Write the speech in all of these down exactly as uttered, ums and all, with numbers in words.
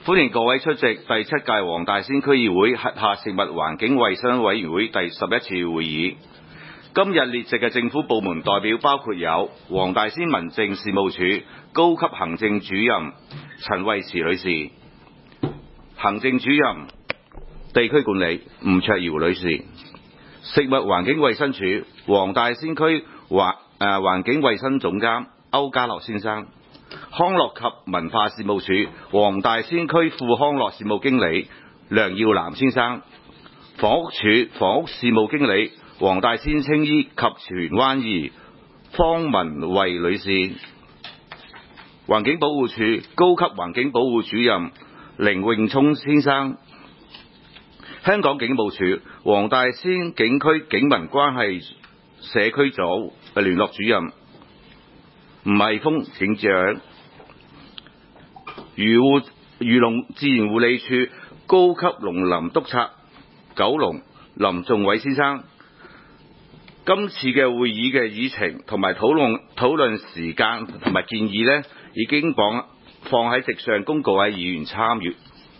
歡迎各位出席第七屆黃大仙區議會轄下食物環境衛生委員會第十一次會議。今日列席嘅政府部門代表包括有黃大仙民政事務處高級行政主任陳慧慈女士、行政主任地區管理吳卓瑤女士、食物環境衛生署黃大仙區環誒環境衛生總監歐家樂先生、康樂及文化事務署黃大仙區副康樂事務經理梁耀南先生、房屋署房屋事務經理黃大仙青衣及荃灣兒方文慧女士、環境保護署高級環境保護主任凌永聰先生、香港警務處黃大仙警區警民關係社區組聯絡主任吳毅峰警長、漁護漁農自然護理處高級農林督察九龍林仲偉先生。今次嘅會議嘅議程同埋討論討論時間同埋建議呢，已經放放喺席上供各位議員參閱。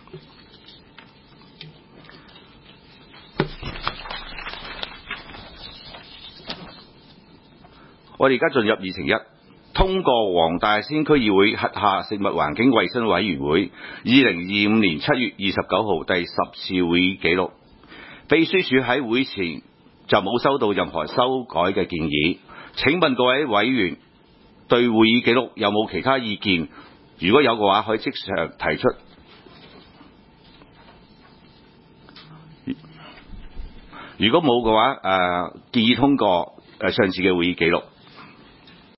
我哋而家進入議程一，通過黃大仙區議會轄下食物環境衛生委員會二零二五年七月二十九號第十次會議記錄。秘書處喺會前就冇收到任何修改嘅建議。請問各位委員對會議記錄有冇其他意見？如果有嘅話，可以即場提出。如果冇嘅話，誒、呃、建議通過誒上次嘅會議記錄。